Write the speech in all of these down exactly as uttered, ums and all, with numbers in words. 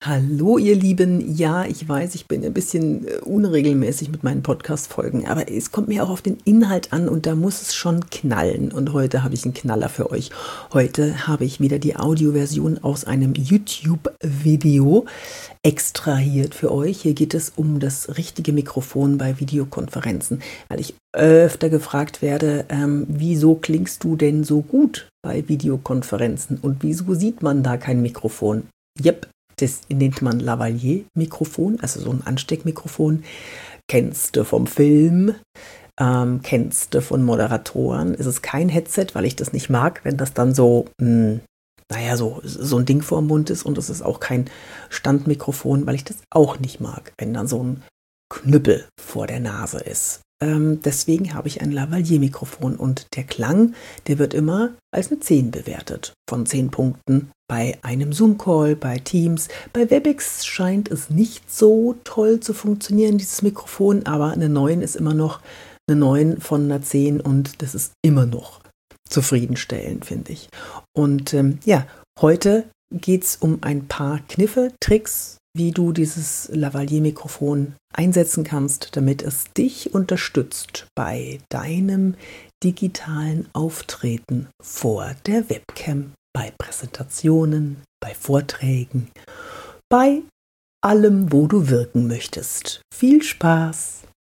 Hallo ihr Lieben, ja, ich weiß, ich bin ein bisschen äh, unregelmäßig mit meinen Podcast-Folgen, aber es kommt mir auch auf den Inhalt an und da muss es schon knallen. Und heute habe ich einen Knaller für euch. Heute habe ich wieder die Audioversion aus einem YouTube-Video extrahiert für euch. Hier geht es um das richtige Mikrofon bei Videokonferenzen, weil ich öfter gefragt werde, ähm, wieso klingst du denn so gut bei Videokonferenzen und wieso sieht man da kein Mikrofon? Jep. Das nennt man Lavalier-Mikrofon, also so ein Ansteckmikrofon. Kennst du vom Film, ähm, kennst du von Moderatoren. Es ist kein Headset, weil ich das nicht mag, wenn das dann so, mh, naja, so, so ein Ding vor dem Mund ist. Und es ist auch kein Standmikrofon, weil ich das auch nicht mag, wenn dann so ein Knüppel vor der Nase ist. Ähm, deswegen habe ich ein Lavalier-Mikrofon und der Klang, der wird immer als eine zehn bewertet, von zehn Punkten. Bei einem Zoom-Call, bei Teams, bei Webex scheint es nicht so toll zu funktionieren, dieses Mikrofon, aber eine neun ist immer noch eine neun von einer zehn und das ist immer noch zufriedenstellend, finde ich. Und ähm, ja, heute geht es um ein paar Kniffe, Tricks, wie du dieses Lavalier-Mikrofon einsetzen kannst, damit es dich unterstützt bei deinem digitalen Auftreten vor der Webcam. Bei Präsentationen, bei Vorträgen, bei allem, wo du wirken möchtest. Viel Spaß!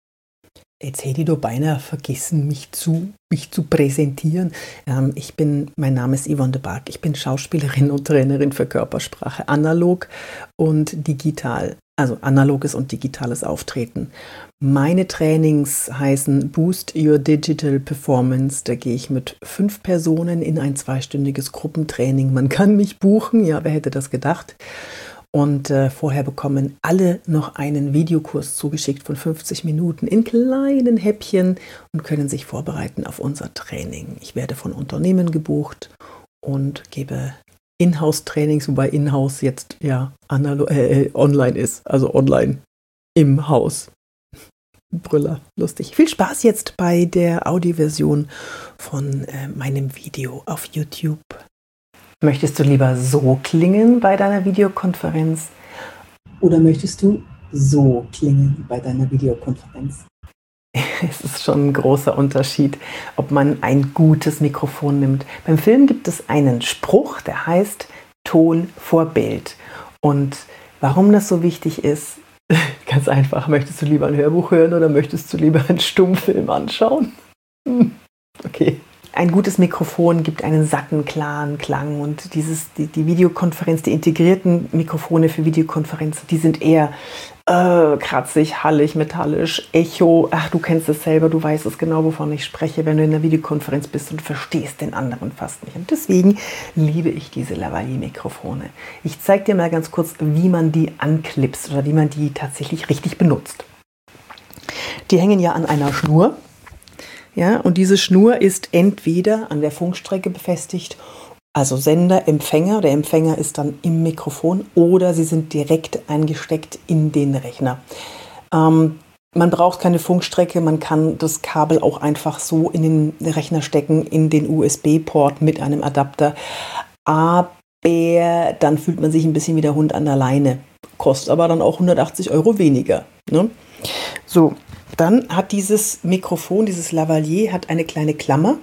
Jetzt hätte ich doch beinahe vergessen, mich zu, mich zu präsentieren. Ähm, ich bin, mein Name ist Yvonne de Barg. Ich bin Schauspielerin und Trainerin für Körpersprache, analog und digital. Also analoges und digitales Auftreten. Meine Trainings heißen Boost Your Digital Performance. Da gehe ich mit fünf Personen in ein zweistündiges Gruppentraining. Man kann mich buchen, ja, wer hätte das gedacht? Und äh, vorher bekommen alle noch einen Videokurs zugeschickt von fünfzig Minuten in kleinen Häppchen und können sich vorbereiten auf unser Training. Ich werde von Unternehmen gebucht und gebe Inhouse-Trainings, wobei Inhouse jetzt ja analo- äh, online ist, also online im Haus. Brüller, lustig. Viel Spaß jetzt bei der Audioversion von äh, meinem Video auf YouTube. Möchtest du lieber so klingen bei deiner Videokonferenz oder möchtest du so klingen bei deiner Videokonferenz? Es ist schon ein großer Unterschied, ob man ein gutes Mikrofon nimmt. Beim Film gibt es einen Spruch, der heißt Ton vor Bild. Und warum das so wichtig ist, ganz einfach, möchtest du lieber ein Hörbuch hören oder möchtest du lieber einen Stummfilm anschauen? Okay. Ein gutes Mikrofon gibt einen satten, klaren Klang und dieses, die, die Videokonferenz, die integrierten Mikrofone für Videokonferenzen, die sind eher äh, kratzig, hallig, metallisch, Echo. Ach, du kennst es selber, du weißt es genau, wovon ich spreche, wenn du in der Videokonferenz bist und verstehst den anderen fast nicht. Und deswegen liebe ich diese Lavalier-Mikrofone. Ich zeige dir mal ganz kurz, wie man die anklipst oder wie man die tatsächlich richtig benutzt. Die hängen ja an einer Schnur. Ja, und diese Schnur ist entweder an der Funkstrecke befestigt, also Sender, Empfänger. Der Empfänger ist dann im Mikrofon oder sie sind direkt eingesteckt in den Rechner. Ähm, man braucht keine Funkstrecke, man kann das Kabel auch einfach so in den Rechner stecken, in den U S B-Port mit einem Adapter. Aber dann fühlt man sich ein bisschen wie der Hund an der Leine. Kostet aber dann auch hundertachtzig Euro weniger. Ne? So. Dann hat dieses Mikrofon, dieses Lavalier, hat eine kleine Klammer.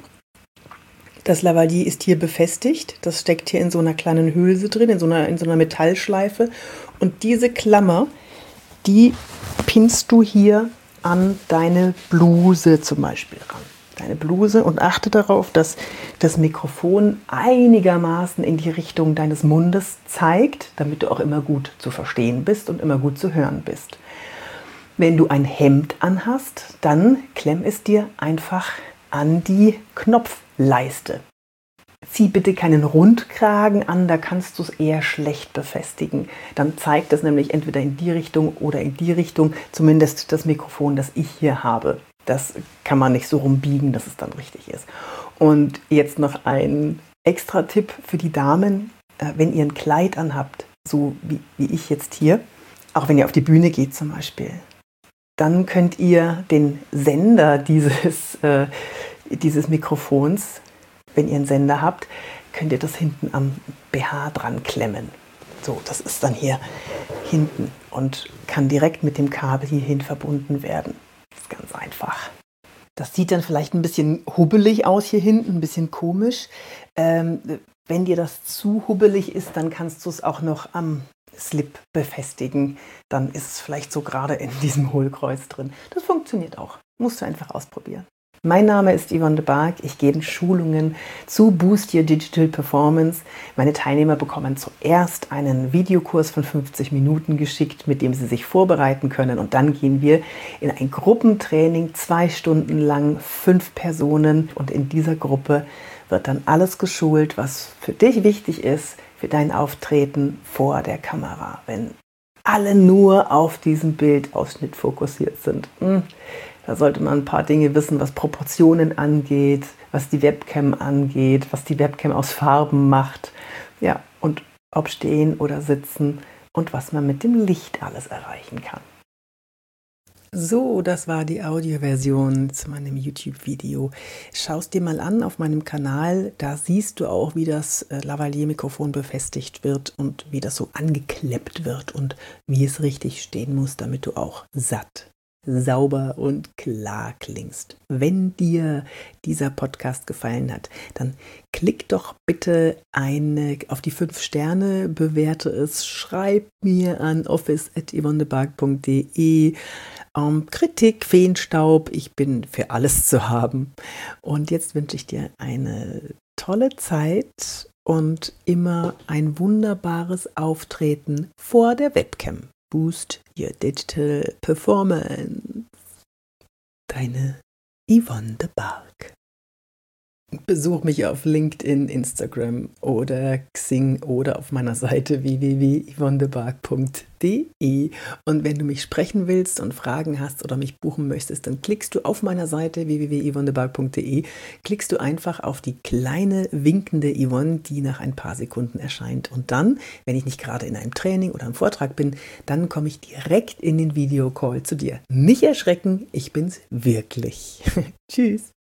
Das Lavalier ist hier befestigt. Das steckt hier in so einer kleinen Hülse drin, in so einer, in so einer Metallschleife. Und diese Klammer, die pinnst du hier an deine Bluse zum Beispiel ran. Deine Bluse und achte darauf, dass das Mikrofon einigermaßen in die Richtung deines Mundes zeigt, damit du auch immer gut zu verstehen bist und immer gut zu hören bist. Wenn du ein Hemd anhast, dann klemm es dir einfach an die Knopfleiste. Zieh bitte keinen Rundkragen an, da kannst du es eher schlecht befestigen. Dann zeigt es nämlich entweder in die Richtung oder in die Richtung, zumindest das Mikrofon, das ich hier habe. Das kann man nicht so rumbiegen, dass es dann richtig ist. Und jetzt noch ein extra Tipp für die Damen, wenn ihr ein Kleid anhabt, so wie, wie ich jetzt hier, auch wenn ihr auf die Bühne geht zum Beispiel, dann könnt ihr den Sender dieses, äh, dieses Mikrofons, wenn ihr einen Sender habt, könnt ihr das hinten am B H dran klemmen. So, das ist dann hier hinten und kann direkt mit dem Kabel hierhin verbunden werden. Das ist ganz einfach. Das sieht dann vielleicht ein bisschen hubbelig aus hier hinten, ein bisschen komisch. Ähm, wenn dir das zu hubbelig ist, dann kannst du es auch noch am Slip befestigen. Dann ist es vielleicht so gerade in diesem Hohlkreuz drin. Das funktioniert auch. Musst du einfach ausprobieren. Mein Name ist Yvonne de Barg. Ich gebe Schulungen zu Boost Your Digital Performance. Meine Teilnehmer bekommen zuerst einen Videokurs von fünfzig Minuten geschickt, mit dem sie sich vorbereiten können. Und dann gehen wir in ein Gruppentraining, zwei Stunden lang, fünf Personen. Und in dieser Gruppe wird dann alles geschult, was für dich wichtig ist, für dein Auftreten vor der Kamera. Wenn alle nur auf diesen Bildausschnitt fokussiert sind. Hm. Da sollte man ein paar Dinge wissen, was Proportionen angeht, was die Webcam angeht, was die Webcam aus Farben macht. Ja, und ob stehen oder sitzen und was man mit dem Licht alles erreichen kann. So, das war die Audioversion zu meinem YouTube-Video. Schau es dir mal an auf meinem Kanal. Da siehst du auch, wie das Lavalier-Mikrofon befestigt wird und wie das so angekleppt wird und wie es richtig stehen muss, damit du auch satt sauber und klar klingst. Wenn dir dieser Podcast gefallen hat, dann klick doch bitte eine auf die fünf Sterne, bewerte es, schreib mir an office at yvonnebark punkt de. Um, Kritik, Feenstaub, ich bin für alles zu haben. Und jetzt wünsche ich dir eine tolle Zeit und immer ein wunderbares Auftreten vor der Webcam. Boost Your Digital Performance. Deine Yvonne de Barg. Besuch mich auf LinkedIn, Instagram oder Xing oder auf meiner Seite w w w punkt yvonnebark punkt de. Und wenn du mich sprechen willst und Fragen hast oder mich buchen möchtest, dann klickst du auf meiner Seite w w w punkt yvonnebark punkt de, klickst du einfach auf die kleine winkende Yvonne, die nach ein paar Sekunden erscheint. Und dann, wenn ich nicht gerade in einem Training oder einem Vortrag bin, dann komme ich direkt in den Videocall zu dir. Nicht erschrecken, ich bin's wirklich. Tschüss.